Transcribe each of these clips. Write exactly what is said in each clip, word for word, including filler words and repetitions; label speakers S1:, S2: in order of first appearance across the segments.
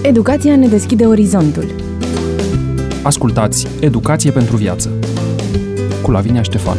S1: Educația ne deschide orizontul.
S2: Ascultați Educație pentru viață cu Lavinia Ștefan.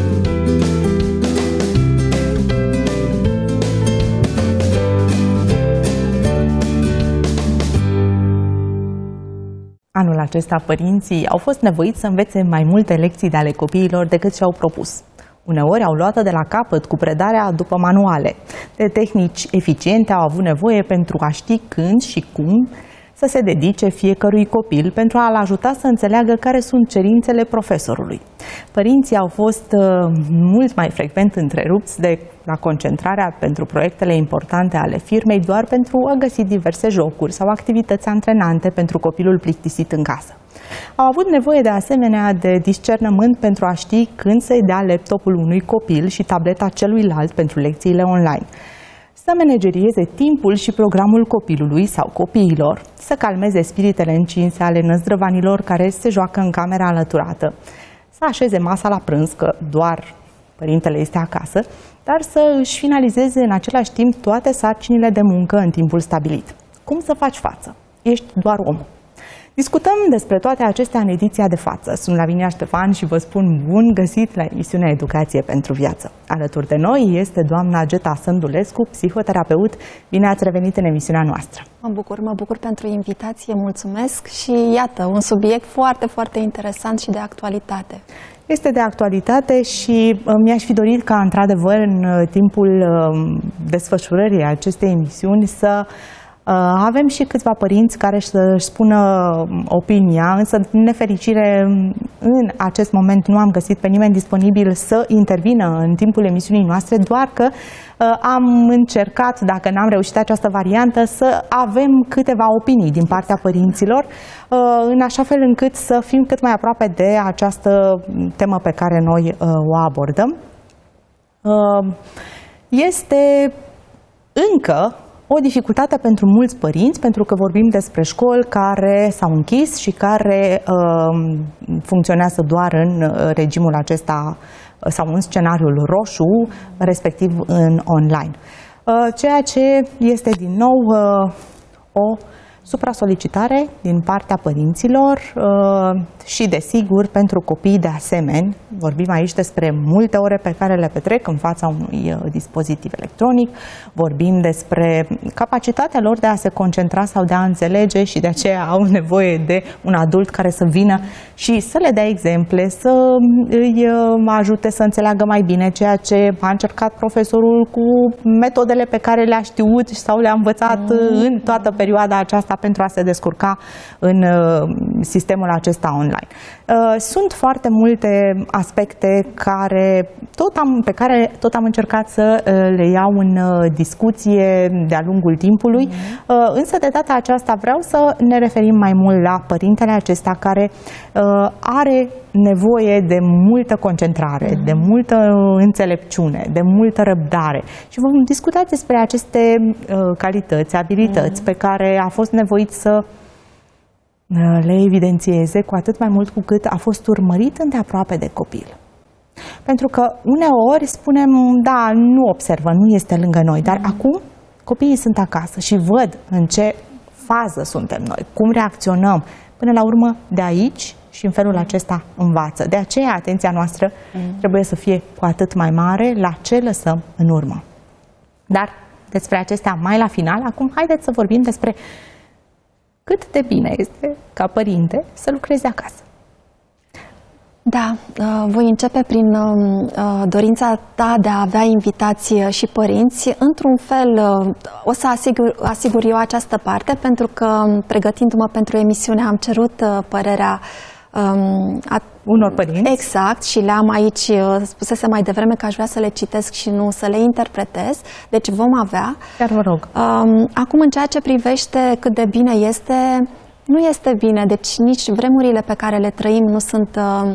S3: Anul acesta, părinții au fost nevoiți să învețe mai multe lecții de ale copiilor decât și-au propus. Uneori au luat-o de la capăt cu predarea după manuale. De tehnici eficiente au avut nevoie pentru a ști când și cum să se dedice fiecărui copil pentru a-l ajuta să înțeleagă care sunt cerințele profesorului. Părinții au fost uh, mult mai frecvent întrerupți de la concentrarea pentru proiectele importante ale firmei doar pentru a găsi diverse jocuri sau activități antrenante pentru copilul plictisit în casă. Au avut nevoie de asemenea de discernământ pentru a ști când să-i dea laptopul unui copil și tableta celuilalt pentru lecțiile online, să managerieze timpul și programul copilului sau copiilor, să calmeze spiritele încinse ale năzdrăvanilor care se joacă în camera alăturată, să așeze masa la prânz, că doar părintele este acasă, dar să își finalizeze în același timp toate sarcinile de muncă în timpul stabilit. Cum să faci față? Ești doar om. Discutăm despre toate acestea în ediția de față. Sunt Lavinia Ștefan și vă spun bun găsit la emisiunea Educație pentru viață. Alături de noi este doamna Geta Sândulescu, psihoterapeut. Bine ați revenit în emisiunea noastră.
S4: Mă bucur, mă bucur pentru invitație, mulțumesc și iată, un subiect foarte, foarte interesant și de actualitate.
S3: Este de actualitate și mi-aș fi dorit ca, într-adevăr, în timpul desfășurării acestei emisiuni să avem și câțiva părinți care să-și spună opinia, însă, din nefericire, în acest moment nu am găsit pe nimeni disponibil să intervină în timpul emisiunii noastre, doar că am încercat, dacă n-am reușit această variantă, să avem câteva opinii din partea părinților, în așa fel încât să fim cât mai aproape de această temă pe care noi o abordăm. Este încă o dificultate pentru mulți părinți, pentru că vorbim despre școli care s-au închis și care uh, funcționează doar în regimul acesta sau în scenariul roșu, respectiv în online. Uh, ceea ce este din nou uh, o supra-solicitare din partea părinților uh, și, desigur, pentru copii de asemenea. Vorbim aici despre multe ore pe care le petrec în fața unui uh, dispozitiv electronic, vorbim despre capacitatea lor de a se concentra sau de a înțelege și de aceea au nevoie de un adult care să vină și să le dea exemple, să îi uh, ajute să înțeleagă mai bine ceea ce a încercat profesorul cu metodele pe care le-a știut sau le-a învățat mm. în toată perioada aceasta pentru a se descurca în uh, sistemul acesta online. Uh, sunt foarte multe aspecte care tot am, pe care tot am încercat să uh, le iau în uh, discuție de-a lungul timpului, mm-hmm. uh, însă de data aceasta vreau să ne referim mai mult la părintele acesta care uh, are nevoie de multă concentrare, mm-hmm. de multă înțelepciune, de multă răbdare. Și vom discuta despre aceste uh, calități, abilități mm-hmm. pe care a fost nevoit să le evidențieze, cu atât mai mult cu cât a fost urmărit îndeaproape de copil. Pentru că uneori spunem, da, nu observă, nu este lângă noi, dar mm-hmm. acum copiii sunt acasă și văd în ce fază suntem noi, cum reacționăm. Până la urmă, de aici și în felul acesta învață. De aceea, atenția noastră mm-hmm. trebuie să fie cu atât mai mare la ce lăsăm în urmă. Dar despre acestea mai la final. Acum, haideți să vorbim despre cât de bine este, ca părinte, să lucrezi acasă.
S4: Da, voi începe prin dorința ta de a avea invitați și părinți. Într-un fel, o să asigur, asigur eu această parte, pentru că, pregătindu-mă pentru emisiune, am cerut părerea Um, a,
S3: unor părinți.
S4: Exact, și le-am aici, spusese mai devreme că aș vrea să le citesc și nu să le interpretez, deci vom avea.
S3: Chiar vă rog.
S4: Um, acum, în ceea ce privește cât de bine este, nu este bine, deci nici vremurile pe care le trăim nu sunt uh,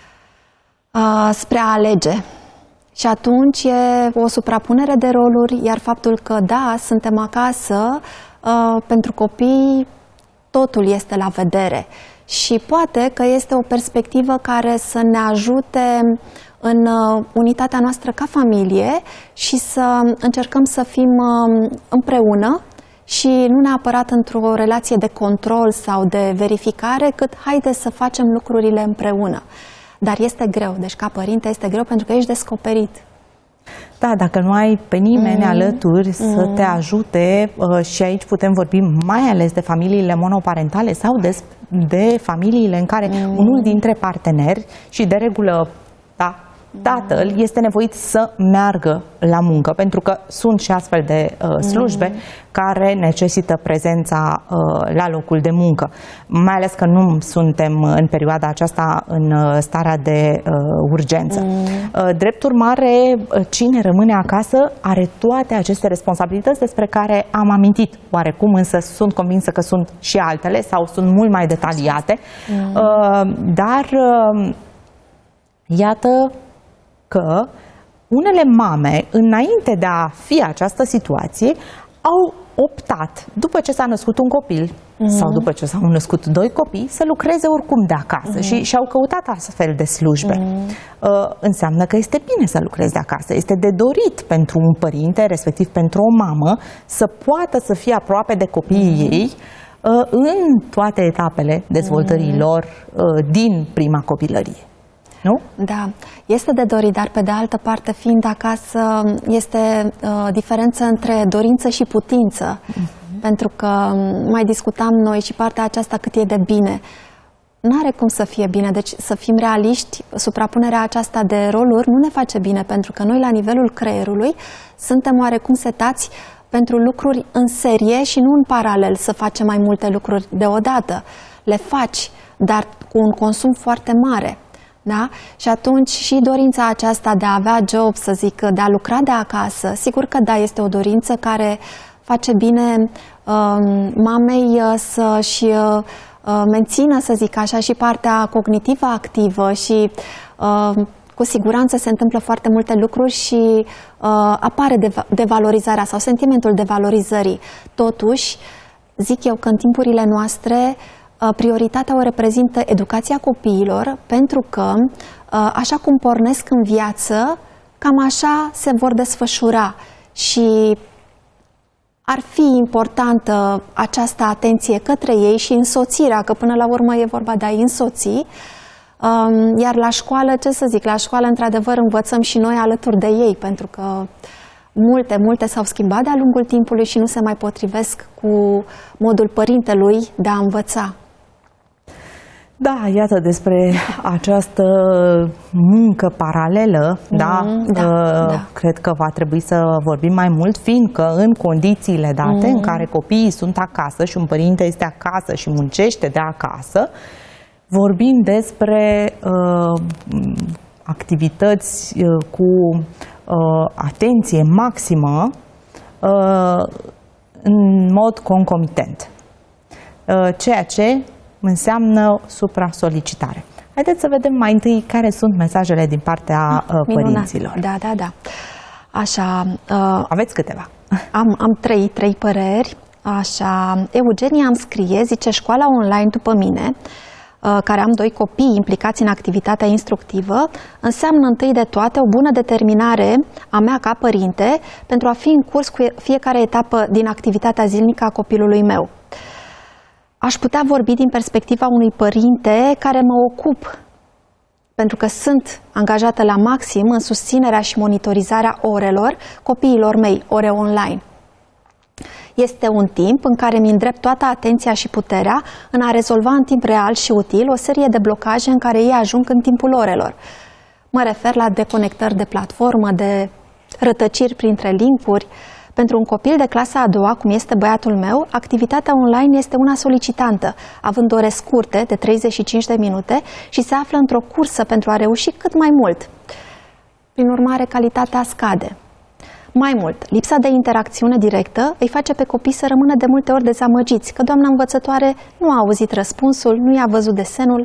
S4: uh, spre a alege. Și atunci e o suprapunere de roluri, iar faptul că, da, suntem acasă, uh, pentru copii totul este la vedere. Și poate că este o perspectivă care să ne ajute în unitatea noastră ca familie și să încercăm să fim împreună și nu neapărat într-o relație de control sau de verificare, cât haide să facem lucrurile împreună. Dar este greu, deci ca părinte este greu pentru că ești descoperit.
S3: Da, dacă nu ai pe nimeni
S4: Mm.
S3: alături
S4: Mm.
S3: să te ajute, uh, și aici putem vorbi mai ales de familiile monoparentale sau de, de familiile în care
S4: Mm.
S3: unul dintre parteneri, și de regulă, da, tatăl este nevoit să meargă la muncă, pentru că sunt și astfel de uh, slujbe mm. care necesită prezența uh, la locul de muncă. Mai ales că nu suntem în perioada aceasta în uh, starea de uh, urgență. Mm. Uh, drept urmare, cine rămâne acasă are toate aceste responsabilități despre care am amintit. Oarecum, însă sunt convinsă că sunt și altele sau sunt mult mai detaliate. Mm. Uh, dar uh, iată că unele mame, înainte de a fi această situație, au optat, după ce s-a născut un copil mm-hmm. sau după ce s-au născut doi copii, să lucreze oricum de acasă mm-hmm. și și-au căutat astfel de slujbe. Mm-hmm. Uh, înseamnă că este bine să lucrezi de acasă. Este de dorit pentru un părinte, respectiv pentru o mamă, să poată să fie aproape de copiii mm-hmm. ei uh, în toate etapele dezvoltării mm-hmm. lor uh, din prima copilărie. Nu?
S4: Da, este de dorit, dar pe de altă parte, fiind acasă, este uh, diferență între dorință și putință. Uh-huh. Pentru că mai discutam noi și partea aceasta cât e de bine. N-are cum să fie bine, deci să fim realiști, suprapunerea aceasta de roluri nu ne face bine, pentru că noi la nivelul creierului suntem oarecum setați pentru lucruri în serie și nu în paralel să facem mai multe lucruri deodată. Le faci, dar cu un consum foarte mare. Da? Și atunci și dorința aceasta de a avea job, să zic, de a lucra de acasă, sigur că da, este o dorință care face bine uh, mamei să-și uh, mențină, să zic așa, și partea cognitivă activă și uh, cu siguranță se întâmplă foarte multe lucruri și uh, apare devalorizarea sau sentimentul devalorizării. Totuși, zic eu că în timpurile noastre prioritatea o reprezintă educația copiilor, pentru că, așa cum pornesc în viață, cam așa se vor desfășura și ar fi importantă această atenție către ei și însoțirea, că până la urmă e vorba de a-i însoți. Iar la școală, ce să zic, la școală într-adevăr învățăm și noi alături de ei, pentru că multe, multe s-au schimbat de-a lungul timpului și nu se mai potrivesc cu modul părintelui de a învăța.
S3: Da, iată despre această muncă paralelă, mm, da, da, uh, da, cred că va trebui să vorbim mai mult, fiindcă în condițiile date mm. în care copiii sunt acasă și un părinte este acasă și muncește de acasă, vorbim despre uh, activități uh, cu uh, atenție maximă uh, în mod concomitent, uh, ceea ce înseamnă supra-solicitare. Haideți să vedem mai întâi care sunt mesajele din partea uh, părinților.
S4: Da, da, da. Așa. Uh,
S3: Aveți câteva.
S4: Am, am trei, trei păreri. Așa. Eugenia îmi scrie, zice, școala online după mine, uh, care am doi copii implicați în activitatea instructivă, înseamnă întâi de toate o bună determinare a mea ca părinte pentru a fi în curs cu fiecare etapă din activitatea zilnică a copilului meu. Aș putea vorbi din perspectiva unui părinte care mă ocup, pentru că sunt angajată la maxim în susținerea și monitorizarea orelor copiilor mei, ore online. Este un timp în care mi îndrept toată atenția și puterea în a rezolva în timp real și util o serie de blocaje în care ei ajung în timpul orelor. Mă refer la deconectări de platformă, de rătăciri printre linkuri. Pentru un copil de clasa a doua, cum este băiatul meu, activitatea online este una solicitantă, având ore scurte, de treizeci și cinci de minute, și se află într-o cursă pentru a reuși cât mai mult. Prin urmare, calitatea scade. Mai mult, lipsa de interacțiune directă îi face pe copii să rămână de multe ori dezamăgiți, că doamna învățătoare nu a auzit răspunsul, nu i-a văzut desenul.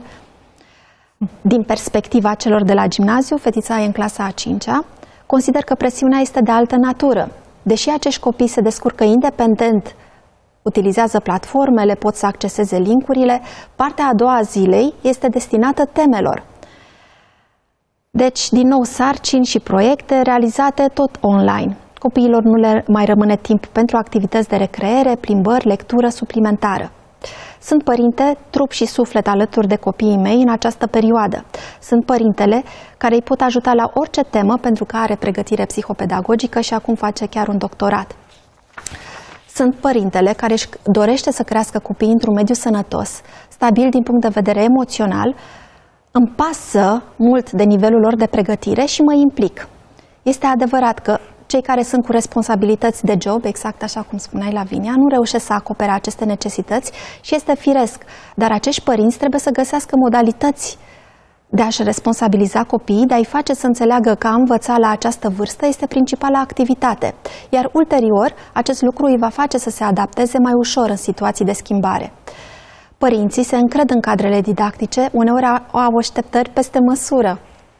S4: Din perspectiva celor de la gimnaziu, fetița e în clasa a cincea, consider că presiunea este de altă natură. Deși acești copii se descurcă independent, utilizează platformele, pot să acceseze linkurile, partea a doua a zilei este destinată temelor. Deci, din nou, sarcini și proiecte realizate tot online. copiilor nu le mai rămâne timp pentru activități de recreere, plimbări, lectură suplimentară. Sunt părinte, trup și suflet alături de copiii mei în această perioadă. Sunt părintele care îi pot ajuta la orice temă pentru că are pregătire psihopedagogică și acum face chiar un doctorat. Sunt părintele care își dorește să crească copiii într-un mediu sănătos, stabil din punct de vedere emoțional, îmi pasă mult de nivelul lor de pregătire și mă implic. Este adevărat că cei care sunt cu responsabilități de job, exact așa cum spuneai, Lavinia, nu reușesc să acopere aceste necesități și este firesc. Dar acești părinți trebuie să găsească modalități de a-și responsabiliza copiii, de a-i face să înțeleagă că a învăța la această vârstă este principala activitate. Iar ulterior, acest lucru îi va face să se adapteze mai ușor în situații de schimbare. Părinții se încred în cadrele didactice, uneori au așteptări peste măsură.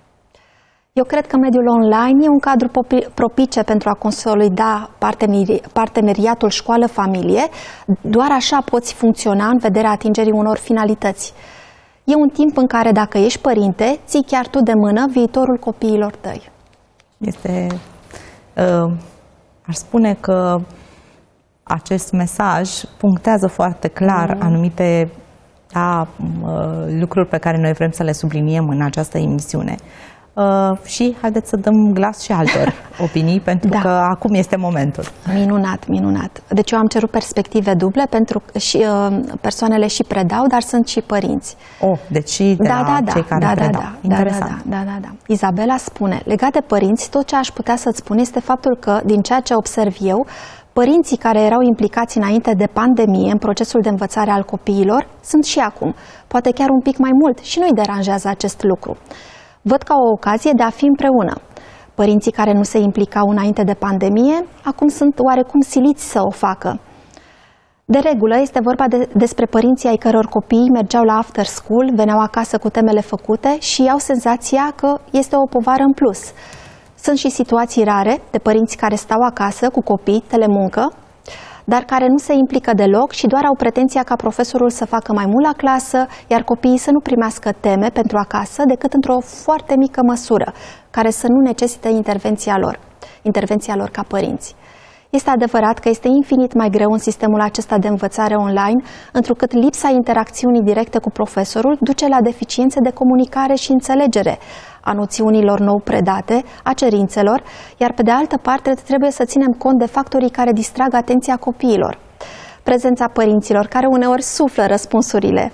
S4: Eu cred că mediul online e un cadru propice pentru a consolida parteneri parteneriatul școală-familie. Doar așa poți funcționa în vederea atingerii unor finalități. E un timp în care, dacă ești părinte, ții chiar tu de mână viitorul copiilor tăi.
S3: Este, uh, aș spune că acest mesaj punctează foarte clar mm. anumite da, uh, lucruri pe care noi vrem să le subliniem în această emisiune. Uh, și haideți să dăm glas și altor opinii, pentru da. că acum este momentul.
S4: Minunat, minunat. Deci eu am cerut perspective duble, pentru că și, uh, persoanele și predau, dar sunt și părinți.
S3: Oh, deci și de
S4: da,
S3: la
S4: da,
S3: cei care
S4: da,
S3: predau.
S4: Da,
S3: Interesant.
S4: Da, da, da, da, da. Izabela spune, legat de părinți, tot ce aș putea să-ți spun este faptul că, din ceea ce observ eu, părinții care erau implicați înainte de pandemie în procesul de învățare al copiilor sunt și acum, poate chiar un pic mai mult, și nu-i deranjează acest lucru. Văd ca o ocazie de a fi împreună. Părinții care nu se implicau înainte de pandemie, acum sunt oarecum siliți să o facă. De regulă, este vorba de, despre părinții ai căror copii mergeau la after school, veneau acasă cu temele făcute și au senzația că este o povară în plus. Sunt și situații rare de părinți care stau acasă cu copii, telemuncă, dar care nu se implică deloc și doar au pretenția ca profesorul să facă mai mult la clasă, iar copiii să nu primească teme pentru acasă decât într-o foarte mică măsură, care să nu necesite intervenția lor, intervenția lor ca părinți. Este adevărat că este infinit mai greu în sistemul acesta de învățare online, întrucât lipsa interacțiunii directe cu profesorul duce la deficiențe de comunicare și înțelegere a noțiunilor nou predate, a cerințelor, iar pe de altă parte trebuie să ținem cont de factorii care distrag atenția copiilor. Prezența părinților, care uneori suflă răspunsurile,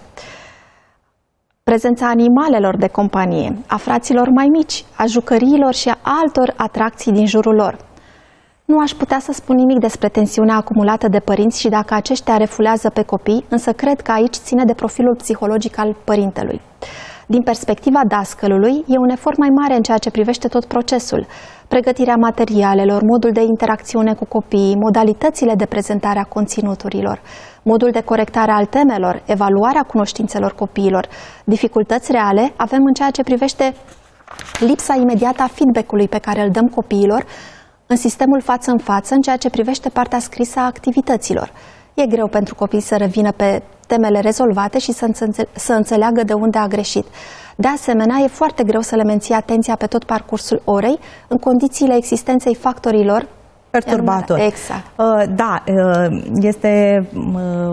S4: prezența animalelor de companie, a fraților mai mici, a jucăriilor și a altor atracții din jurul lor. Nu aș putea să spun nimic despre tensiunea acumulată de părinți și dacă aceștia refulează pe copii, însă cred că aici ține de profilul psihologic al părintelui. Din perspectiva dascălului, e un efort mai mare în ceea ce privește tot procesul. Pregătirea materialelor, modul de interacțiune cu copiii, modalitățile de prezentare a conținuturilor, modul de corectare al temelor, evaluarea cunoștințelor copiilor. Dificultăți reale avem în ceea ce privește lipsa imediată a feedback-ului pe care îl dăm copiilor în sistemul față în față, în ceea ce privește partea scrisă a activităților. E greu pentru copii să revină pe temele rezolvate și să, înțe să înțeleagă de unde a greșit. De asemenea, e foarte greu să le menții atenția pe tot parcursul orei, în condițiile existenței factorilor
S3: perturbatori.
S4: Exact.
S3: Uh, da, uh, este uh,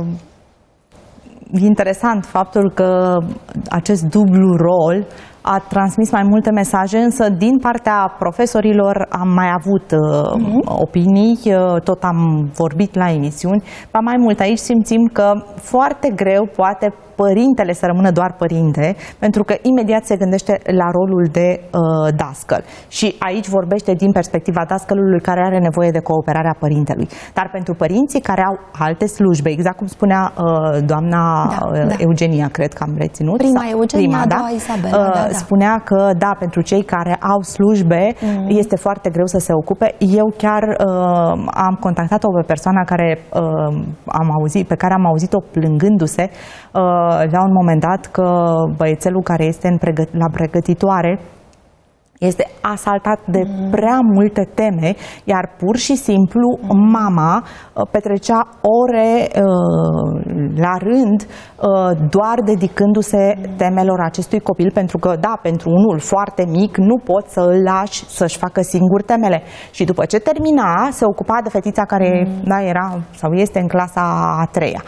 S3: interesant faptul că acest dublu rol a transmis mai multe mesaje, însă din partea profesorilor am mai avut uh, mm-hmm. opinii, uh, tot am vorbit la emisiuni. Ba mai mult, aici simțim că foarte greu poate părintele să rămână doar părinte, pentru că imediat se gândește la rolul de uh, dascăl. Și aici vorbește din perspectiva dascălului care are nevoie de cooperarea părintelui. Dar pentru părinții care au alte slujbe, exact cum spunea uh, doamna da, uh, da. Eugenia, cred că am reținut.
S4: Prima sau, Eugenia, prima, a doua
S3: da?
S4: Isabela.
S3: Uh,
S4: da, da.
S3: Spunea că, da, pentru cei care au slujbe, mm. este foarte greu să se ocupe. Eu chiar uh, am contactat-o pe persoana care, uh, am auzit, pe care am auzit-o plângându-se uh, la un moment dat că băiețelul care este în pregăt la pregătitoare este asaltat de prea multe teme, iar pur și simplu mama petrecea ore la rând doar dedicându-se temelor acestui copil, pentru că, da, pentru unul foarte mic nu poți să îl lași să-și facă singur temele. Și după ce termina, se ocupa de fetița care mm. da, era sau este în clasa a treia.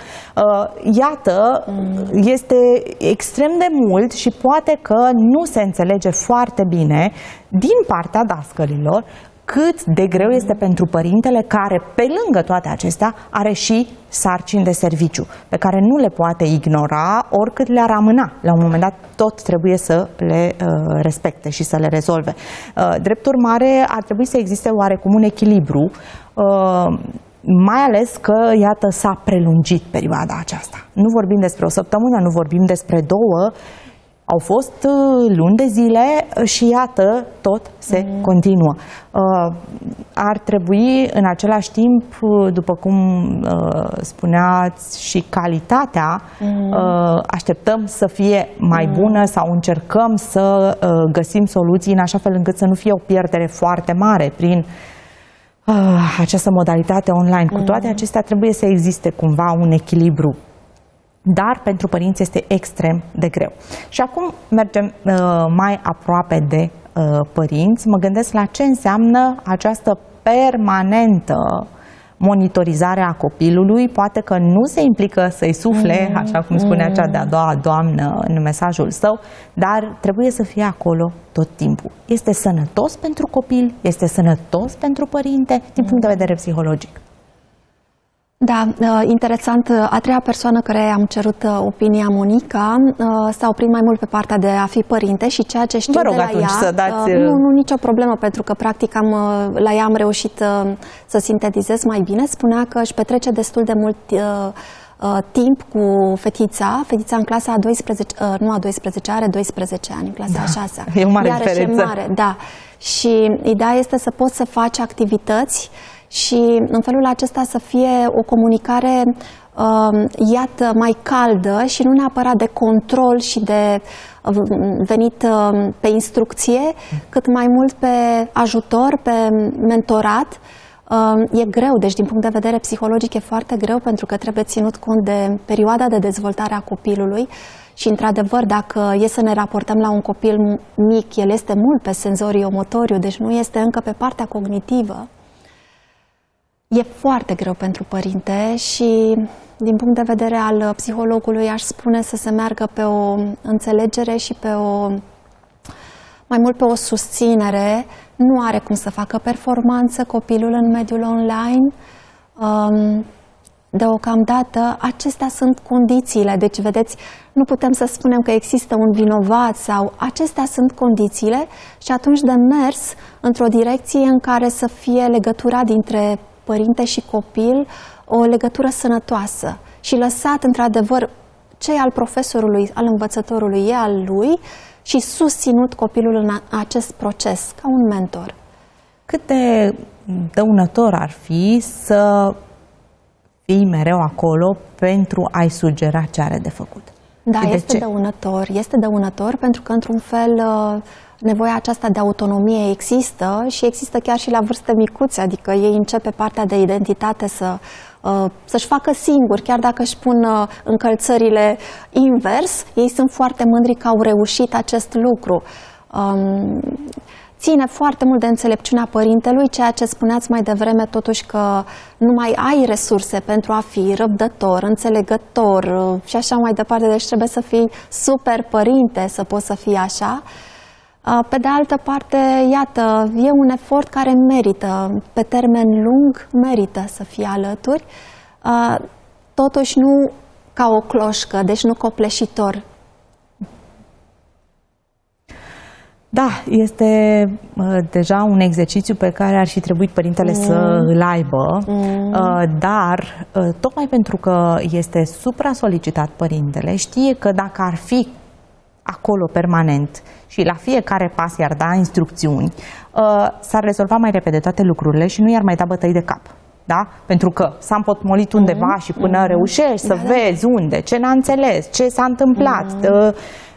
S3: Iată, mm. este extrem de mult și poate că nu se înțelege foarte bine din partea dascălilor cât de greu este pentru părintele care, pe lângă toate acestea, are și sarcini de serviciu, pe care nu le poate ignora oricât le-ar amâna. La un moment dat tot trebuie să le uh, respecte și să le rezolve. Uh, drept urmare, ar trebui să existe oarecum un echilibru, uh, mai ales că, iată, s-a prelungit perioada aceasta. Nu vorbim despre o săptămână, nu vorbim despre două, au fost uh, luni de zile și iată, tot se mm. continuă. Uh, ar trebui în același timp, după cum uh, spuneați, și calitatea, mm. uh, așteptăm să fie mai mm. bună sau încercăm să uh, găsim soluții în așa fel încât să nu fie o pierdere foarte mare prin uh, această modalitate online. Cu toate acestea trebuie să existe cumva un echilibru. Dar pentru părinți este extrem de greu. Și acum mergem uh, mai aproape de uh, părinți. Mă gândesc la ce înseamnă această permanentă monitorizare a copilului. Poate că nu se implică să-i sufle, așa cum spunea cea de-a doua doamnă în mesajul său, dar trebuie să fie acolo tot timpul. Este sănătos pentru copil, este sănătos pentru părinte, din punct de vedere psihologic.
S4: Da, interesant. A treia persoană care am cerut opinia, Monica, s-a oprit mai mult pe partea de a fi părinte și ceea ce știu
S3: Vă rog
S4: de la
S3: atunci
S4: ea,
S3: să dați...
S4: nu, nu, nicio problemă, pentru că practic am, la ea am reușit să sintetizez mai bine. Spunea că își petrece destul de mult timp cu fetița, fetița în clasa a doisprezece, nu a doisprezece, are doisprezece ani, în clasa da, a șasea.
S3: E o mare
S4: Iarăși
S3: diferență.
S4: E mare, da. Și ideea este să poți să faci activități și în felul acesta să fie o comunicare, uh, iată, mai caldă și nu neapărat de control și de uh, venit uh, pe instrucție, cât mai mult pe ajutor, pe mentorat. Uh, e greu, deci din punct de vedere psihologic e foarte greu, pentru că trebuie ținut cont de perioada de dezvoltare a copilului. Și, într-adevăr, dacă e să ne raportăm la un copil mic, el este mult pe senzorio-motoriu, deci nu este încă pe partea cognitivă. E foarte greu pentru părinte și, din punct de vedere al psihologului, aș spune să se meargă pe o înțelegere și pe o, mai mult pe o susținere. Nu are cum să facă performanță copilul în mediul online. Deocamdată, acestea sunt condițiile. Deci, vedeți, nu putem să spunem că există un vinovat sau acestea sunt condițiile și atunci de mers într-o direcție în care să fie legătura dintre părinte și copil o legătură sănătoasă și lăsat, într-adevăr, ce e al profesorului, al învățătorului, e al lui și susținut copilul în acest proces, ca un mentor.
S3: Cât de dăunător ar fi să fii mereu acolo pentru a-i sugera ce are de făcut?
S4: Da, este dăunător. Este dăunător pentru că, într-un fel, nevoia aceasta de autonomie există și există chiar și la vârste micuțe, adică ei începe partea de identitate să, să-și facă singuri, chiar dacă își pun încălțările invers, ei sunt foarte mândri că au reușit acest lucru. Ține foarte mult de înțelepciunea părintelui, ceea ce spuneați mai devreme, totuși că nu mai ai resurse pentru a fi răbdător, înțelegător și așa mai departe, deci trebuie să fii super părinte să poți să fii așa. Pe de altă parte, iată, e un efort care merită, pe termen lung, merită să fie alături, totuși nu ca o cloșcă, deci nu copleșitor.
S3: Da, este uh, deja un exercițiu pe care ar fi trebuit părintele mm. să îl aibă, mm. uh, dar uh, tocmai pentru că este supra-solicitat părintele, știe că dacă ar fi acolo permanent și la fiecare pas i-ar da instrucțiuni, uh, s-ar rezolva mai repede toate lucrurile și nu i-ar mai da bătăi de cap. Da? Pentru că s-a împotmolit undeva mm. și până mm. reușești să da, vezi da. unde, ce n-a înțeles, ce s-a întâmplat, mm. uh,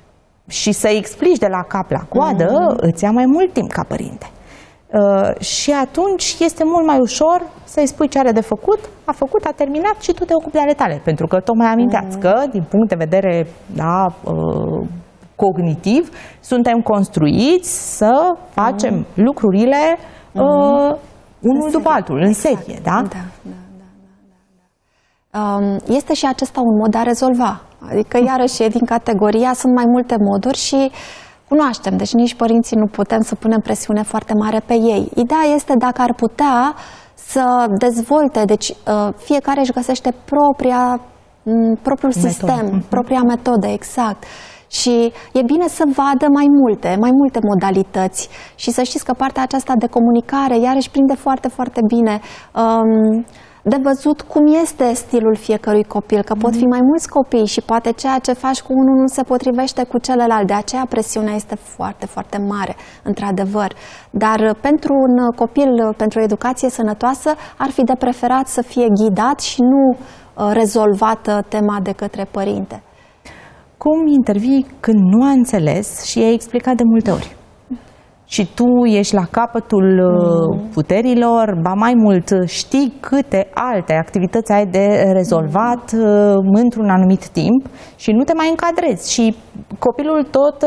S3: și să-i explici de la cap la coadă, mm-hmm. îți ia mai mult timp ca părinte. Uh, și atunci este mult mai ușor să-i spui ce are de făcut, a făcut, a terminat și tu te ocupi de ale tale. Pentru că tocmai aminteați mm-hmm. că, din punct de vedere da, uh, cognitiv, suntem construiți să facem mm-hmm. lucrurile uh, mm-hmm. unul după altul, în exact. serie. Da?
S4: Da, da, da, da, da. Um, este și acesta un mod de a rezolva. Adică, iarăși, e din categoria, sunt mai multe moduri și cunoaștem, deci nici părinții nu putem să punem presiune foarte mare pe ei. Ideea este dacă ar putea să dezvolte, deci fiecare își găsește propria, propriul metodă. sistem, propria metodă, exact. Și e bine să vadă mai multe, mai multe modalități și să știți că partea aceasta de comunicare iarăși prinde foarte, foarte bine um, de văzut cum este stilul fiecărui copil, că pot fi mai mulți copii și poate ceea ce faci cu unul nu se potrivește cu celălalt. De aceea presiunea este foarte, foarte mare, într-adevăr. Dar pentru un copil, pentru o educație sănătoasă, ar fi de preferat să fie ghidat și nu rezolvată tema de către părinte.
S3: Cum intervii când nu a înțeles și ai explicat de multe ori? Și tu ești la capătul mm. puterilor, ba mai mult, știi câte alte activități ai de rezolvat mm. într-un anumit timp și nu te mai încadrezi. Și copilul tot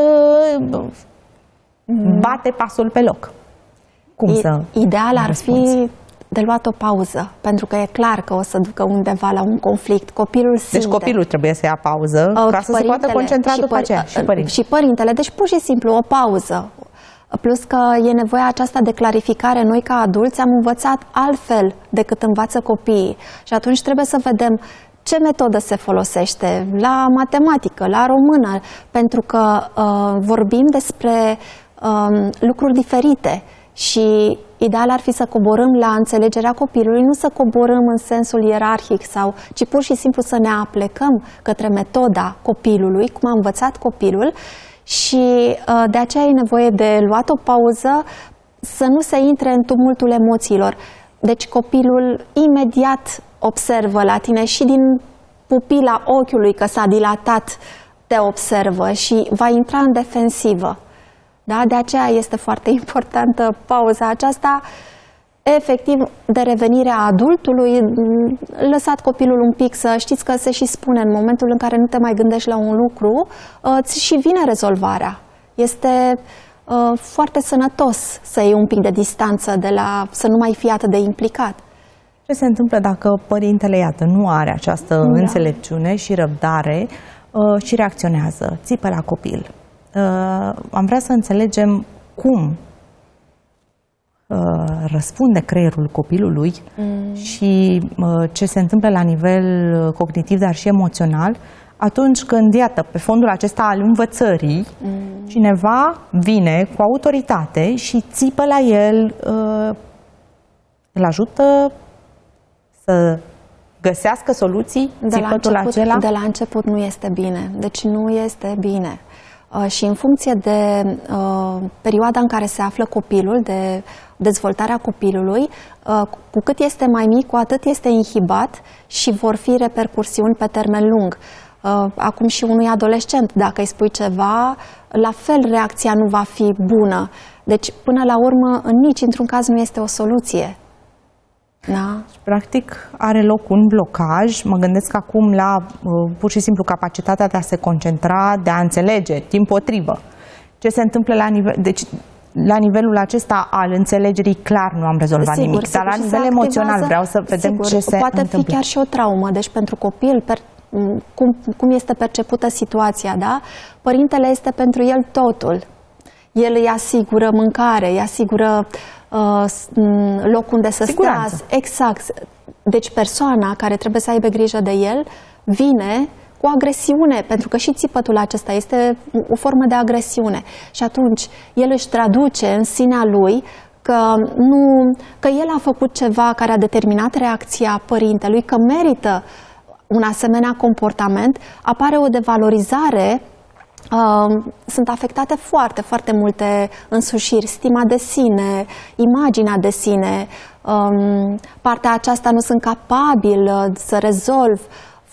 S3: mm. bate pasul pe loc. Cum I, să
S4: Ideal ar fi de luat o pauză, pentru că e clar că o să ducă undeva la un conflict. Copilul simte.
S3: Deci copilul trebuie să ia pauză uh, ca să se poată concentra după aceea. Și părintele.
S4: Și părintele. Deci pur și simplu o pauză. Plus că e nevoia aceasta de clarificare. Noi ca adulți am învățat altfel decât învață copiii. Și atunci trebuie să vedem ce metodă se folosește la matematică, la română, pentru că uh, vorbim despre uh, lucruri diferite și ideal ar fi să coborâm la înțelegerea copilului, nu să coborâm în sensul ierarhic, sau, ci pur și simplu să ne aplecăm către metoda copilului, cum a învățat copilul. Și uh, de aceea e nevoie de luat o pauză, să nu se intre în tumultul emoțiilor. Deci copilul imediat observă la tine și din pupila ochiului că s-a dilatat, te observă și va intra în defensivă. Da? De aceea este foarte importantă pauza aceasta, efectiv, de revenire a adultului, lăsat copilul un pic să știți că se și spune în momentul în care nu te mai gândești la un lucru, ți și vine rezolvarea. Este uh, foarte sănătos să iei un pic de distanță, de la, să nu mai fii atât de implicat.
S3: Ce se întâmplă dacă părintele, iată, nu are această da. înțelepciune și răbdare uh, și reacționează, țipă la copil? Uh, am vrea să înțelegem cum răspunde creierul copilului mm. și ce se întâmplă la nivel cognitiv, dar și emoțional, atunci când, iată, pe fondul acesta al învățării, mm. cineva vine cu autoritate și țipă la el, îl ajută să găsească soluții,
S4: de la, început,
S3: acela?
S4: de la început nu este bine. Deci nu este bine. Uh, și în funcție de uh, perioada în care se află copilul, de dezvoltarea copilului, uh, cu cât este mai mic, cu atât este inhibat și vor fi repercursiuni pe termen lung. Uh, acum și unui adolescent, dacă îi spui ceva, la fel reacția nu va fi bună. Deci, până la urmă, nici într-un caz nu este o soluție. Da.
S3: Practic are loc un blocaj, mă gândesc acum la uh, pur și simplu capacitatea de a se concentra, de a înțelege, dimpotrivă. Ce se întâmplă la nivel, deci la nivelul acesta al înțelegerii clar nu am rezolvat sigur, nimic, sigur, dar la nivel emoțional vreau să vedem sigur, ce se
S4: poate
S3: întâmplă.
S4: Fi chiar și o traumă, deci pentru copil, per, cum, cum este percepută situația, da? Părintele este pentru el totul. El îi asigură mâncare, îi asigură uh, loc unde să stea. Exact. Deci persoana care trebuie să aibă grijă de el vine cu agresiune, pentru că și țipătul acesta este o formă de agresiune. Și atunci el își traduce în sinea lui că, nu, că el a făcut ceva care a determinat reacția părintelui, că merită un asemenea comportament, apare o devalorizare. Uh, sunt afectate foarte, foarte multe însușiri, stima de sine, imaginea de sine, um, partea aceasta nu sunt capabil uh, să rezolv,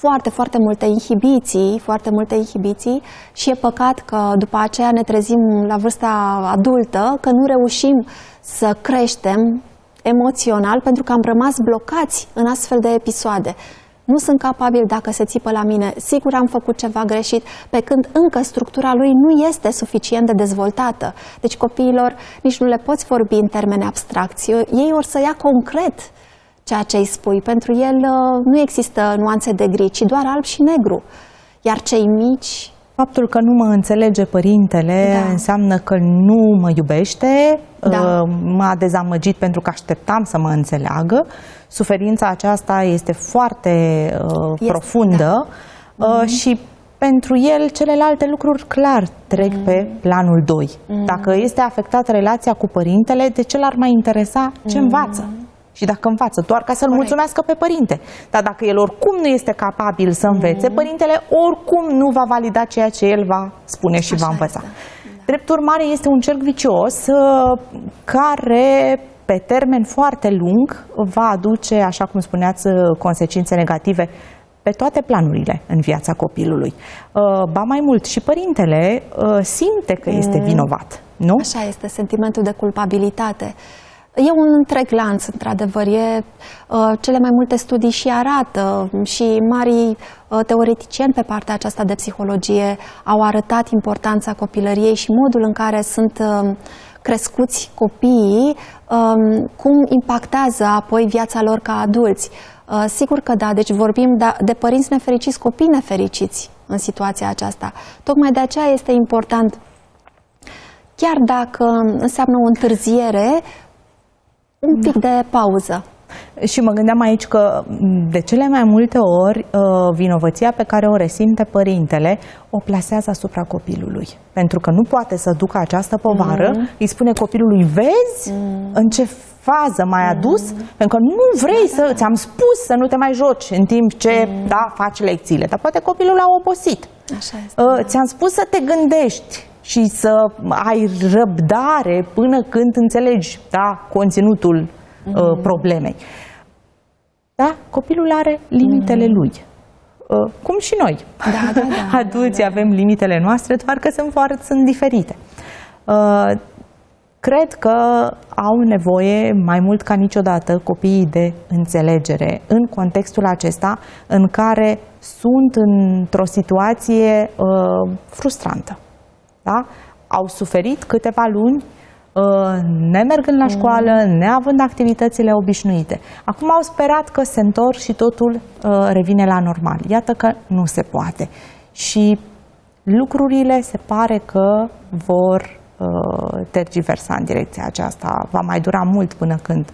S4: foarte, foarte multe inhibiții, foarte multe inhibiții și e păcat că după aceea ne trezim la vârsta adultă că nu reușim să creștem emoțional pentru că am rămas blocați în astfel de episoade. Nu sunt capabil dacă se țipă la mine, sigur am făcut ceva greșit, pe când încă structura lui nu este suficient de dezvoltată. Deci copiilor nici nu le poți vorbi în termeni abstracți, ei or să ia concret ceea ce îi spui. Pentru el nu există nuanțe de gri, ci doar alb și negru. Iar cei mici...
S3: Faptul că nu mă înțelege părintele da. înseamnă că nu mă iubește, da. m-a dezamăgit pentru că așteptam să mă înțeleagă. Suferința aceasta este foarte uh, este, profundă da. uh, mm-hmm. și pentru el celelalte lucruri clar trec mm-hmm. pe planul doi. Mm-hmm. Dacă este afectată relația cu părintele, de ce l-ar mai interesa ce mm-hmm. învață? Și dacă învață, doar ca să-l mulțumească pe părinte. Dar dacă el oricum nu este capabil să învețe, mm. părintele oricum nu va valida ceea ce el va spune și Așa va învăța. Este. Da. Drept urmare, este un cerc vicios uh, care, pe termen foarte lung, va aduce, așa cum spuneați, consecințe negative pe toate planurile în viața copilului. Uh, ba mai mult, și părintele uh, simte că este vinovat, nu?
S4: Așa este, sentimentul de culpabilitate. E un întreg lanț, într-adevăr. E, uh, cele mai multe studii și arată și marii uh, teoreticieni pe partea aceasta de psihologie au arătat importanța copilăriei și modul în care sunt uh, crescuți copiii, uh, cum impactează apoi viața lor ca adulți. Uh, sigur că da, deci vorbim da, de părinți nefericiți, copii nefericiți în situația aceasta. Tocmai de aceea este important, chiar dacă înseamnă o întârziere, un pic de pauză.
S3: Și mă gândeam aici că de cele mai multe ori vinovăția pe care o resimte părintele o plasează asupra copilului. Pentru că nu poate să ducă această povară, mm. îi spune copilului, vezi mm. în ce fază m-ai adus? Mm. Pentru că nu vrei da, să, da. ți-am spus să nu te mai joci în timp ce mm. da, faci lecțiile. Dar poate copilul a obosit.
S4: Așa este,
S3: uh,
S4: da.
S3: Ți-am spus să te gândești și să ai răbdare până când înțelegi da, conținutul mm. uh, problemei. Da? Copilul are limitele mm. lui. Uh, cum și noi.
S4: Da, da, da,
S3: Adulții
S4: da, da.
S3: avem limitele noastre, doar că sunt, foarte, sunt diferite. Uh, cred că au nevoie mai mult ca niciodată copiii de înțelegere în contextul acesta în care sunt într-o situație uh, frustrantă. Da? Au suferit câteva luni nemergând la școală, neavând activitățile obișnuite. Acum au sperat că se întorc și totul revine la normal. Iată că nu se poate. Și lucrurile se pare că vor tergiversa în direcția aceasta. Va mai dura mult până când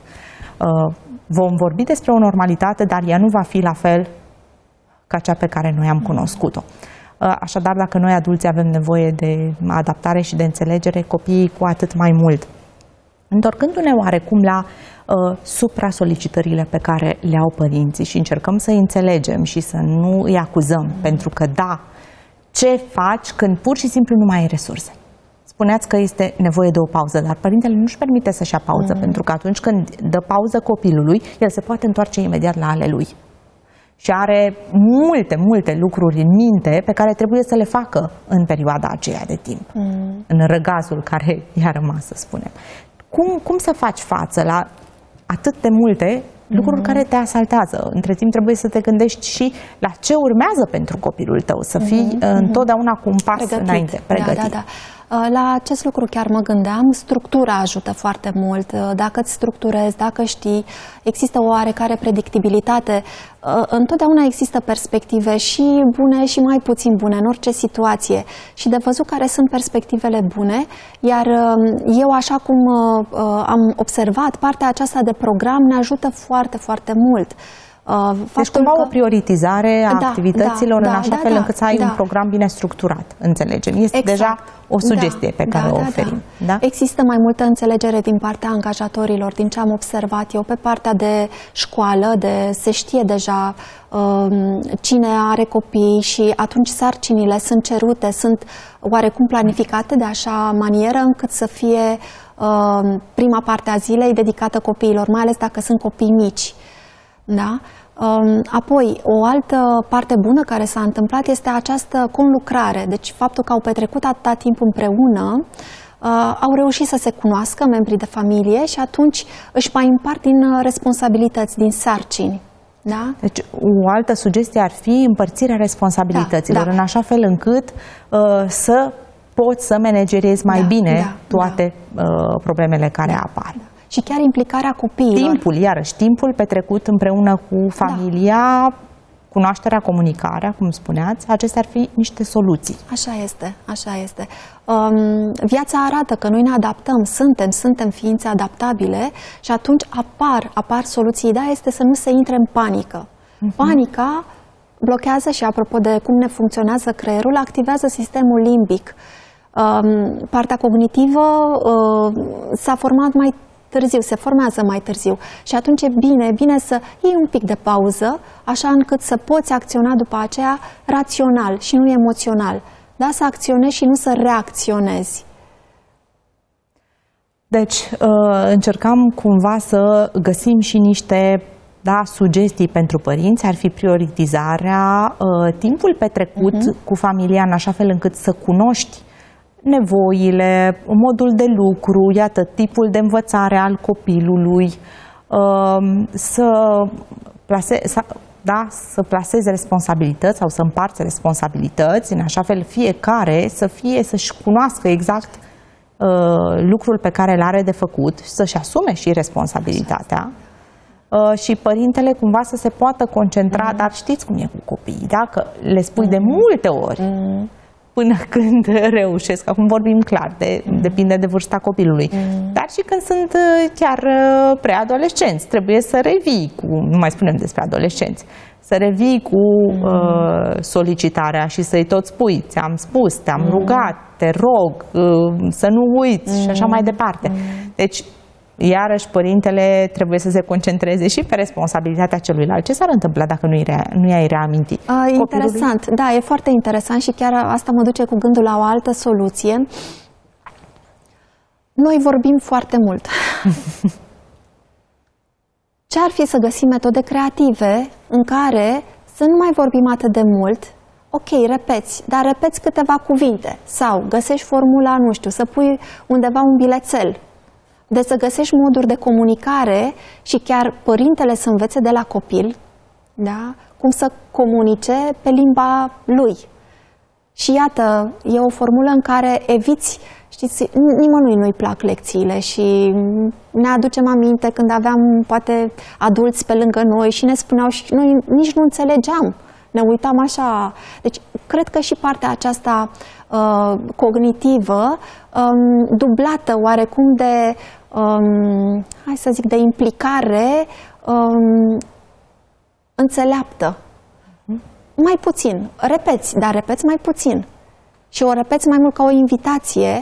S3: vom vorbi despre o normalitate, dar ea nu va fi la fel ca cea pe care noi am cunoscut-o. Așadar, dacă noi adulți avem nevoie de adaptare și de înțelegere, copiii cu atât mai mult. Întorcându-ne oarecum la uh, supra-solicitările pe care le au părinții și încercăm să îi înțelegem și să nu îi acuzăm, mm. pentru că da, ce faci când pur și simplu nu mai ai resurse? Spuneați că este nevoie de o pauză, dar părintele nu-și permite să-și ia pauză, mm. pentru că atunci când dă pauză copilului, el se poate întoarce imediat la ale lui. Și are multe, multe lucruri în minte pe care trebuie să le facă în perioada aceea de timp, mm. în răgazul care i-a rămas, să spunem. Cum, cum să faci față la atât de multe lucruri mm. care te asaltează? Între timp trebuie să te gândești și la ce urmează pentru copilul tău, să fii mm. întotdeauna cu un pas pregătit. înainte, pregătit. Da, da, da.
S4: La acest lucru chiar mă gândeam, structura ajută foarte mult. Dacă îți structurezi, dacă știi, există o oarecare predictibilitate, întotdeauna există perspective și bune și mai puțin bune în orice situație și de văzut care sunt perspectivele bune, iar eu, așa cum am observat, partea aceasta de program ne ajută foarte, foarte mult.
S3: Deci cumva că... o prioritizare a da, activităților da, în așa da, fel
S4: da,
S3: încât să ai da. un program bine structurat, înțelegem. Este exact. deja o sugestie da, pe care da, o oferim. Da, da.
S4: Da? Există mai multă înțelegere din partea angajatorilor, din ce am observat eu, pe partea de școală, de se știe deja um, cine are copii și atunci sarcinile sunt cerute, sunt oarecum planificate de așa manieră încât să fie um, prima parte a zilei dedicată copiilor, mai ales dacă sunt copii mici. Da? Apoi, o altă parte bună care s-a întâmplat este această conlucrare. Deci faptul că au petrecut atâta timp împreună, au reușit să se cunoască membrii de familie și atunci își mai împart din responsabilități, din sarcini. Da?
S3: Deci o altă sugestie ar fi împărțirea responsabilităților, da, da. în așa fel încât uh, să poți să manageriezi mai da, bine da, toate da. Uh, problemele care da, apar. Da.
S4: Și chiar implicarea copiilor.
S3: Timpul, iarăși, timpul petrecut împreună cu familia, da. cunoașterea, comunicarea, cum spuneați, acestea ar fi niște soluții.
S4: Așa este, așa este. Um, viața arată că noi ne adaptăm, suntem, suntem ființe adaptabile și atunci apar, apar soluții. Ideea este să nu se intre în panică. Uh-huh. Panica blochează și, apropo de cum ne funcționează creierul, activează sistemul limbic. Um, partea cognitivă uh, s-a format mai târziu, se formează mai târziu și atunci e bine, e bine să iei un pic de pauză, așa încât să poți acționa după aceea rațional și nu emoțional. Da? Să acționezi și nu să reacționezi.
S3: Deci, încercam cumva să găsim și niște da, sugestii pentru părinți. Ar fi prioritizarea, timpul petrecut uh-huh. cu familia în așa fel încât să cunoști nevoile, modul de lucru, iată, tipul de învățare al copilului, să, plase, să, da, să plaseze responsabilități sau să împarți responsabilități, în așa fel fiecare să fie, să-și cunoască exact uh, lucrul pe care îl are de făcut, să-și asume și responsabilitatea. Uh, și părintele cumva să se poată concentra, mm. dar știți cum e cu copiii, dacă le spui mm. de multe ori, mm. până când reușesc, acum vorbim clar, de, mm. depinde de vârsta copilului, mm. dar și când sunt chiar preadolescenți, trebuie să revii cu, nu mai spunem despre adolescenți, să revii cu mm. uh, solicitarea și să-i tot spui, ți-am spus, te-am mm. rugat, te rog, uh, să nu uiți mm. și așa mai departe. Mm. Deci, iarăși, părintele trebuie să se concentreze și pe responsabilitatea celuilalt. Ce s-ar întâmpla dacă nu i-ai rea, nu i-ai reaminti?
S4: A, interesant, da, e foarte interesant și chiar asta mă duce cu gândul la o altă soluție. Noi vorbim foarte mult. Ce ar fi să găsim metode creative în care să nu mai vorbim atât de mult? Ok, repeți, dar repeți câteva cuvinte sau găsești formula, nu știu, să pui undeva un bilețel. De să găsești moduri de comunicare și chiar părintele să învețe de la copil, da? Cum să comunice pe limba lui. Și iată, e o formulă în care eviți, știți, nimănui nu-i plac lecțiile și ne aducem aminte când aveam poate adulți pe lângă noi și ne spuneau și noi nici nu înțelegeam. Ne uitam așa. Deci, cred că și partea aceasta uh, cognitivă, um, dublată oarecum de, um, hai să zic, de implicare um, înțeleaptă. Mai puțin. Repeți, dar repeți mai puțin. Și o repeți mai mult ca o invitație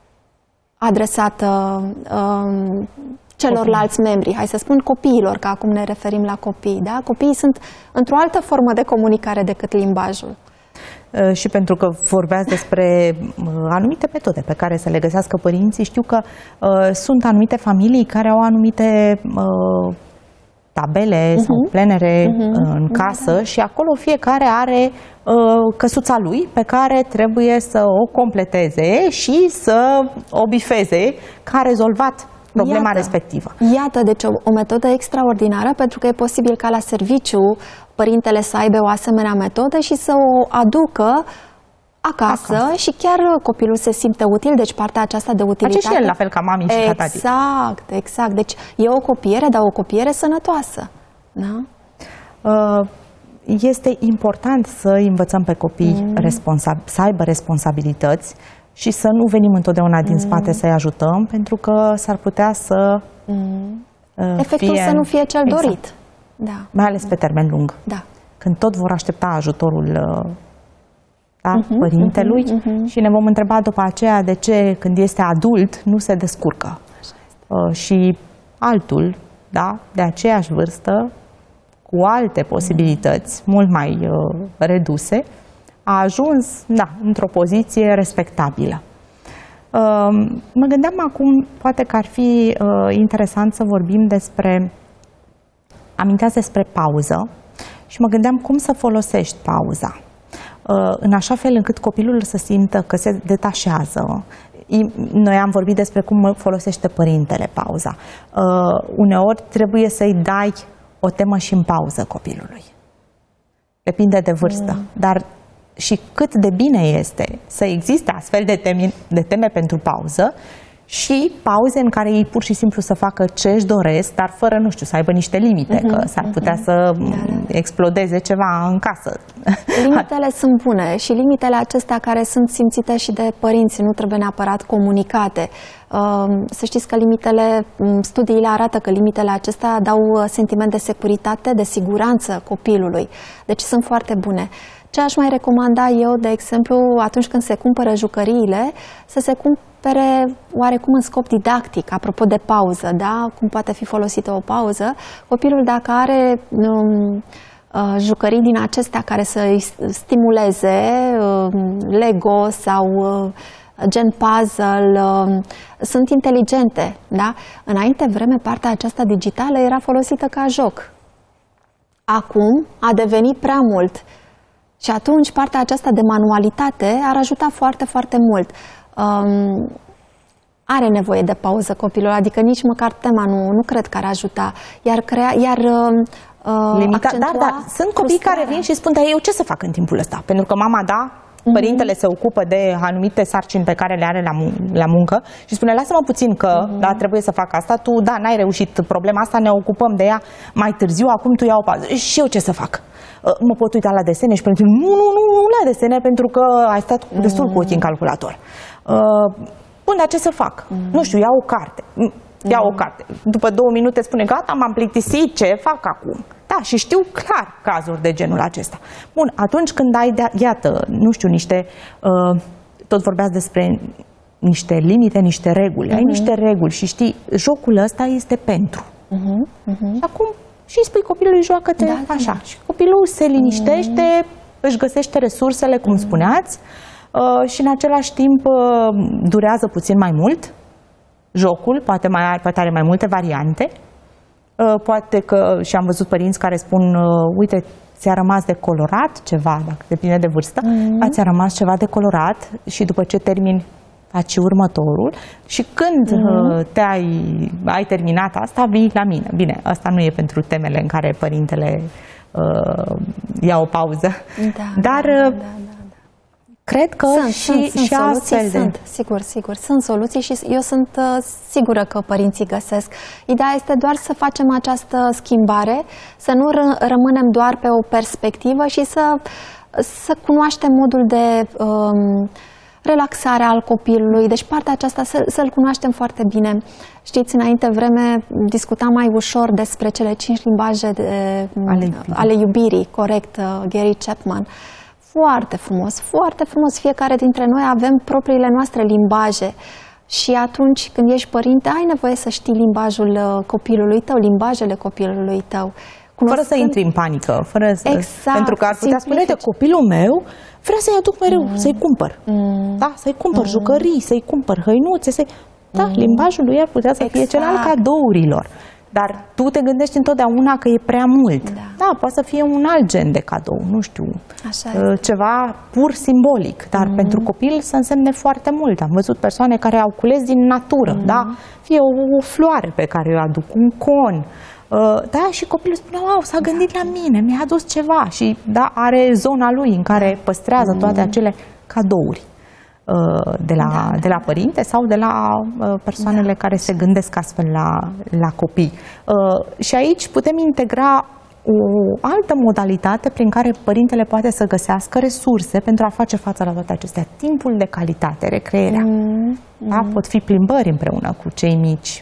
S4: adresată um, celorlalți membri, hai să spun copiilor, că acum ne referim la copii, da? Copiii sunt într-o altă formă de comunicare decât limbajul.
S3: Și pentru că vorbeați despre anumite metode pe care să le găsească părinții, știu că uh, sunt anumite familii care au anumite uh, tabele uh-huh. sau plenere uh-huh. în casă uh-huh. și acolo fiecare are uh, căsuța lui pe care trebuie să o completeze și să o bifeze ca rezolvat problema iată, respectivă.
S4: Iată, deci o, o metodă extraordinară, pentru că e posibil ca la serviciu părintele să aibă o asemenea metodă și să o aducă acasă, acasă. Și chiar copilul se simte util, deci partea aceasta de utilitate.
S3: Face și el la fel ca mami și
S4: exact,
S3: ca tati.
S4: Exact, exact. Deci e o copiere, dar o copiere sănătoasă. Da?
S3: Uh, este important să învățăm pe copii mm. responsa- să aibă responsabilități și să nu venim întotdeauna din mm. spate să-i ajutăm, pentru că s-ar putea să mm. uh,
S4: efectul
S3: fie...
S4: să nu fie cel
S3: exact.
S4: dorit. Da.
S3: Mai ales pe termen lung.
S4: Da.
S3: Când tot vor aștepta ajutorul uh, da,
S4: uh-huh,
S3: părintelui
S4: uh-huh, uh-huh.
S3: și ne vom întreba după aceea de ce când este adult nu se descurcă. Uh, și altul, da, de aceeași vârstă, cu alte posibilități uh-huh. mult mai uh, reduse, a ajuns da, într-o poziție respectabilă. Uh, mă gândeam acum, poate că ar fi uh, interesant să vorbim despre aminteați despre pauză și mă gândeam cum să folosești pauza în așa fel încât copilul să simtă că se detașează. Noi am vorbit despre cum folosește părintele pauza. Uneori trebuie să-i dai o temă și în pauză copilului. Depinde de vârstă. Mm. Dar și cât de bine este să existe astfel de teme, de teme pentru pauză și pauze în care ei pur și simplu să facă ce își doresc, dar fără, nu știu, să aibă niște limite, uh-huh, că s-ar putea uh-huh. să explodeze ceva în casă.
S4: Limitele sunt bune și limitele acestea care sunt simțite și de părinți, nu trebuie neapărat comunicate. Să știți că limitele, studiile arată că limitele acestea dau sentiment de securitate, de siguranță copilului. Deci sunt foarte bune. Ce aș mai recomanda eu, de exemplu, atunci când se cumpără jucăriile, să se cumpere oarecum în scop didactic, apropo de pauză, da? Cum poate fi folosită o pauză. Copilul, dacă are um, jucării din acestea care să-i stimuleze, um, Lego sau uh, gen puzzle, um, sunt inteligente, da? Înainte vreme, partea aceasta digitală era folosită ca joc. Acum a devenit prea mult. Și atunci partea aceasta de manualitate ar ajuta foarte, foarte mult. Um, are nevoie de pauză copilul, adică nici măcar tema nu, nu cred că ar ajuta. Iar, crea, iar uh,
S3: Limita, dar, dar sunt copii care vin și spun, dar eu ce să fac în timpul ăsta? Pentru că mama, da, părintele se ocupă de anumite sarcini pe care le are la, mun la muncă și spune, lasă-mă puțin că uh-huh. da, trebuie să fac asta, tu, da, n-ai reușit problema asta, ne ocupăm de ea mai târziu, acum tu ia o pauză. Și eu ce să fac? Mă pot uita la desene și pentru nu, nu, nu, nu la desene, pentru că ai stat destul cu ochii în calculator. Bun, dar ce să fac? Uh-huh. Nu știu, iau o carte. Iau uh-huh. o carte. După două minute spune, gata, m-am plictisit, ce fac acum? Da, și știu clar cazuri de genul acesta. Bun, atunci când ai, de, iată, nu știu, niște, uh, tot vorbeați despre niște limite, niște reguli. Uh-huh. Ai niște reguli și știi, jocul ăsta este pentru. Uh-huh. Uh-huh. Și acum și îi spui copilului, joacă-te da, așa. Da. Și copilul se liniștește, uh-huh. își găsește resursele, cum uh-huh. spuneați, uh, și în același timp uh, durează puțin mai mult jocul, poate, mai, poate are mai multe variante. Poate că și am văzut părinți care spun, uite, ți-a rămas de colorat ceva, dacă depinde de vârstă, mm-hmm. ți-a rămas ceva de colorat și după ce termini faci următorul și când mm-hmm. te-ai ai terminat asta, vii la mine. Bine, asta nu e pentru temele în care părintele uh, ia o pauză. Da, dar da, da, da. Cred că
S4: sunt,
S3: și,
S4: sunt, sunt
S3: și
S4: soluții,
S3: astfel de...
S4: sunt, sigur, sigur, sunt soluții și eu sunt uh, sigură că părinții găsesc. Ideea este doar să facem această schimbare, să nu rămânem doar pe o perspectivă și să, să cunoaștem modul de um, relaxare al copilului. Deci partea aceasta să, să-l cunoaștem foarte bine. Știți, înainte vreme discutam mai ușor despre cele cinci limbaje de, ale, iubirii. ale iubirii, corect, uh, Gary Chapman. Foarte frumos, foarte frumos. Fiecare dintre noi avem propriile noastre limbaje și atunci când ești părinte, ai nevoie să știi limbajul copilului tău, limbajele copilului tău.
S3: Cunoscând... Fără să intri în panică, fără să...
S4: Exact.
S3: Pentru că ar putea spune, uite, copilul meu vrea să-i aduc mereu, mm. să-i cumpăr. Mm. Da, să-i cumpăr mm. jucării, să-i cumpăr hăinuțe, să-i... Da, mm. limbajul lui ar putea să exact. fie cel al cadourilor. Dar tu te gândești întotdeauna că e prea mult. Da, da, poate să fie un alt gen de cadou, nu știu, așa ceva pur simbolic, dar mm-hmm. pentru copil să însemne foarte mult. Am văzut persoane care au cules din natură, mm-hmm. da? Fie o, o floare pe care o aduc, un con, uh, da, și copilul spune, wow, s-a gândit la mine, mi-a adus ceva și da, are zona lui în care păstrează mm-hmm. toate acele cadouri. De la, da, de la părinte sau de la persoanele da. care se gândesc astfel la, la copii. Și aici putem integra o altă modalitate prin care părintele poate să găsească resurse pentru a face față la toate acestea. Timpul de calitate, recreerea. Mm, da? mm. Pot fi plimbări împreună cu cei mici.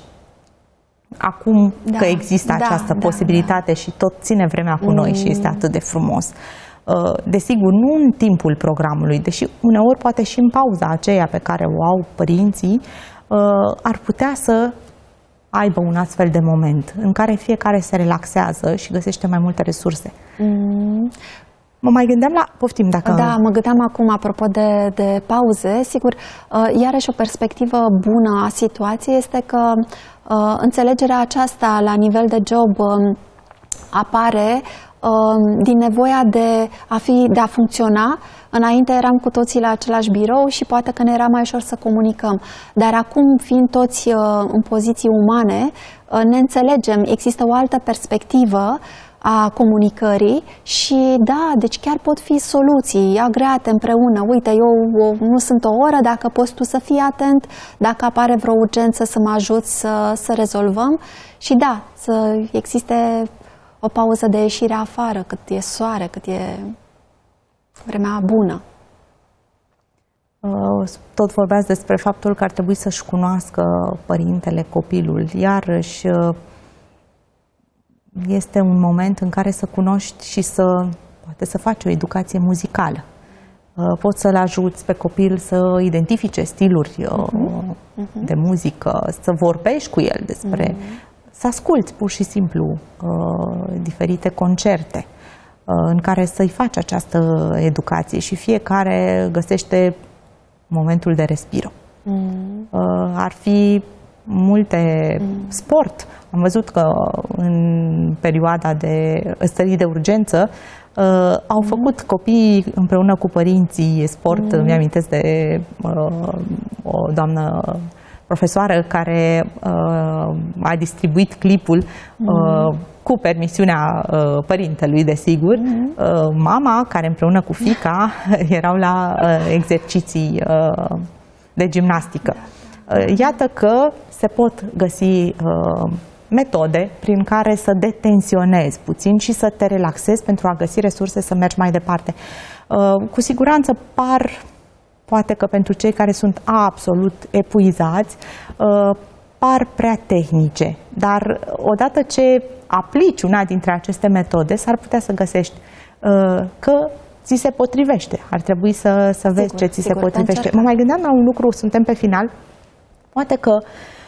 S3: Acum da, că există da, această da, posibilitate da. și tot ține vremea cu mm. noi și este atât de frumos. Desigur, nu în timpul programului, deși uneori poate și în pauza aceea pe care o au părinții, ar putea să aibă un astfel de moment în care fiecare se relaxează și găsește mai multe resurse. Mm. Mă mai gândeam la... Poftim, dacă...
S4: Da, mă gândeam acum, apropo de, de pauze, sigur, iarăși o perspectivă bună a situației este că înțelegerea aceasta la nivel de job apare uh, din nevoia de a, fi, de a funcționa. Înainte eram cu toții la același birou și poate că ne era mai ușor să comunicăm. Dar acum, fiind toți uh, în poziții umane, uh, ne înțelegem, există o altă perspectivă a comunicării și da, deci chiar pot fi soluții agreate împreună. Uite, eu nu sunt o oră, dacă poți tu să fii atent, dacă apare vreo urgență să mă ajuți să, să rezolvăm și da, să existe o pauză de ieșire afară, cât e soare, cât e vremea bună.
S3: Tot vorbeați despre faptul că ar trebui să-și cunoască părintele copilul. Iarăși este un moment în care să cunoști și să poate să faci o educație muzicală. Poți să-l ajuți pe copil să identifice stiluri uh-huh. de muzică, să vorbești cu el despre, uh-huh. să asculți pur și simplu uh, diferite concerte în care să-i faci această educație și fiecare găsește momentul de respiro. Mm. Ar fi multe mm. sport. Am văzut că în perioada de stării de urgență uh, au mm. făcut copiii împreună cu părinții sport. Mm. Mi-amintesc de uh, o doamnă profesoară care uh, a distribuit clipul uh, cu permisiunea uh, părintelui, desigur, mm-hmm. uh, mama, care împreună cu fiica erau la uh, exerciții uh, de gimnastică. Uh, iată că se pot găsi uh, metode prin care să detensionezi puțin și să te relaxezi pentru a găsi resurse să mergi mai departe. Uh, cu siguranță par, poate că pentru cei care sunt absolut epuizați, uh, par prea tehnice, dar odată ce aplici una dintre aceste metode, s-ar putea să găsești uh, că ți se potrivește. Ar trebui să, să vezi sigur, ce ți sigur, se potrivește. Mă mai gândeam la un lucru, suntem pe final, poate că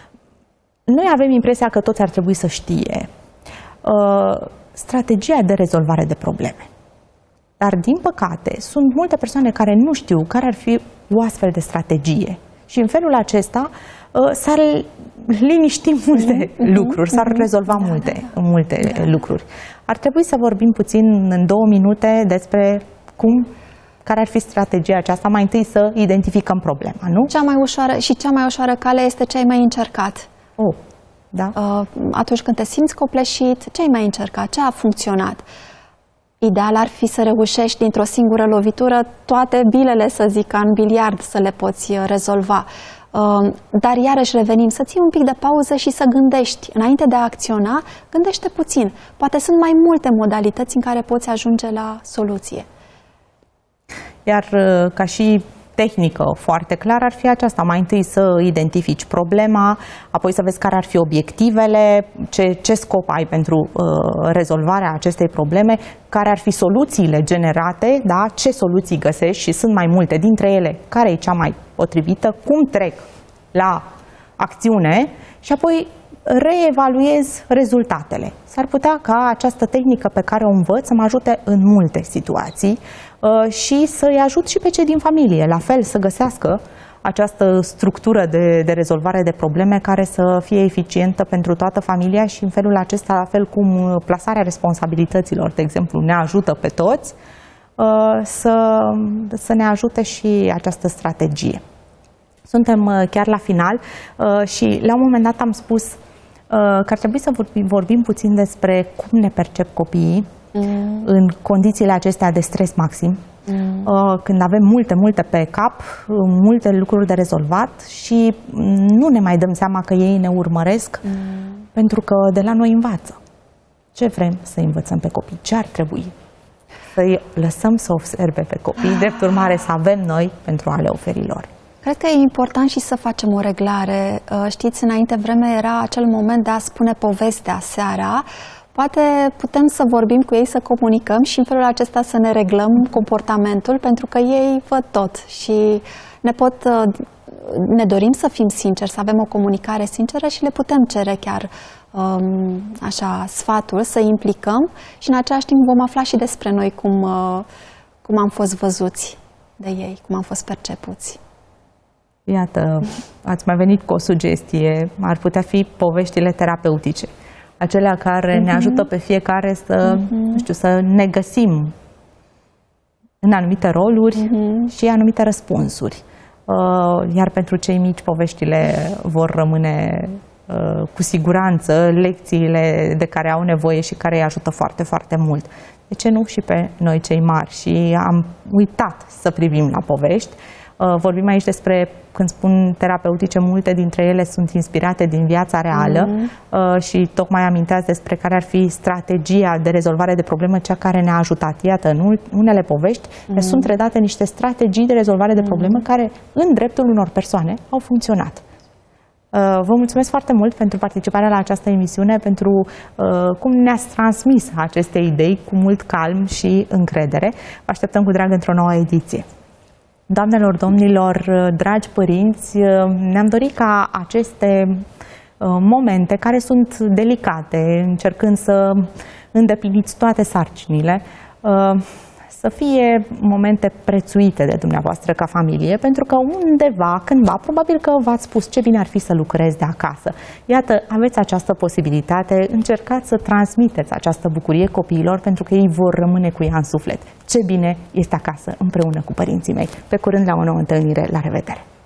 S3: noi avem impresia că toți ar trebui să știe uh, strategia de rezolvare de probleme. Dar, din păcate, sunt multe persoane care nu știu care ar fi o astfel de strategie. Și în felul acesta uh, s-ar liniști multe mm-hmm. lucruri, s-ar rezolva da, multe, da, da. multe da. lucruri. Ar trebui să vorbim puțin în două minute despre cum, care ar fi strategia aceasta. Mai întâi să identificăm problema, nu?
S4: Cea mai ușoară și cea mai ușoară cale este ce ai mai încercat.
S3: Oh, da.
S4: Uh, atunci când te simți copleșit, ce ai mai încercat? Ce a funcționat? Ideal ar fi să reușești dintr-o singură lovitură toate bilele, să zic, ca în biliard, să le poți rezolva. Dar iarăși revenim, să ții un pic de pauză și să gândești. Înainte de a acționa, gândește puțin. Poate sunt mai multe modalități în care poți ajunge la soluție.
S3: Iar ca și tehnică foarte clară ar fi aceasta. Mai întâi să identifici problema, apoi să vezi care ar fi obiectivele, ce, ce scop ai pentru uh, rezolvarea acestei probleme, care ar fi soluțiile generate, da? Ce soluții găsești și sunt mai multe dintre ele, care e cea mai potrivită, cum trec la acțiune și apoi reevaluez rezultatele. S-ar putea ca această tehnică pe care o învăț să mă ajute în multe situații uh, și să-i ajut și pe cei din familie, la fel, să găsească această structură de, de rezolvare de probleme care să fie eficientă pentru toată familia și în felul acesta, la fel cum plasarea responsabilităților, de exemplu, ne ajută pe toți, uh, să, să ne ajute și această strategie. Suntem chiar la final uh, și la un moment dat am spus că ar trebui să vorbim, vorbim puțin despre cum ne percep copiii mm. în condițiile acestea de stres maxim, mm. când avem multe, multe pe cap, multe lucruri de rezolvat și nu ne mai dăm seama că ei ne urmăresc, mm. pentru că de la noi învață. Ce vrem să învățăm pe copii? Ce ar trebui? Să-i lăsăm să observe pe copii, drept urmare să avem noi pentru a le oferi lor.
S4: Cred că e important și să facem o reglare. Știți, înainte vreme era acel moment de a spune povestea seara. Poate putem să vorbim cu ei, să comunicăm și în felul acesta să ne reglăm comportamentul, pentru că ei văd tot și ne pot, ne dorim să fim sinceri, să avem o comunicare sinceră și le putem cere chiar așa sfatul, să implicăm și în același timp vom afla și despre noi cum, cum am fost văzuți de ei, cum am fost percepuți.
S3: Iată, ați mai venit cu o sugestie, ar putea fi poveștile terapeutice. acelea care uh-huh. ne ajută pe fiecare să, uh-huh. nu știu, să ne găsim în anumite roluri uh-huh. și anumite răspunsuri. Iar pentru cei mici, poveștile vor rămâne cu siguranță lecțiile de care au nevoie și care îi ajută foarte, foarte mult. De ce nu și pe noi cei mari? Și am uitat să privim la povești. Vorbim aici despre, când spun terapeutice, multe dintre ele sunt inspirate din viața reală mm-hmm. și tocmai aminteați despre care ar fi strategia de rezolvare de problemă, cea care ne-a ajutat. Iată, în unele povești mm-hmm. sunt redate niște strategii de rezolvare de problemă mm-hmm. care, în dreptul unor persoane, au funcționat. Vă mulțumesc foarte mult pentru participarea la această emisiune, pentru cum ne-ați transmis aceste idei cu mult calm și încredere. Vă așteptăm cu drag într-o nouă ediție. Doamnelor, domnilor, dragi părinți, ne-am dorit ca aceste momente care sunt delicate, încercând să îndepliniți toate sarcinile, să fie momente prețuite de dumneavoastră ca familie, pentru că undeva, cândva, probabil că v-ați spus ce bine ar fi să lucrezi de acasă. Iată, aveți această posibilitate, încercați să transmiteți această bucurie copiilor, pentru că ei vor rămâne cu ea în suflet. Ce bine este acasă, împreună cu părinții mei. Pe curând, la o nouă întâlnire. La revedere!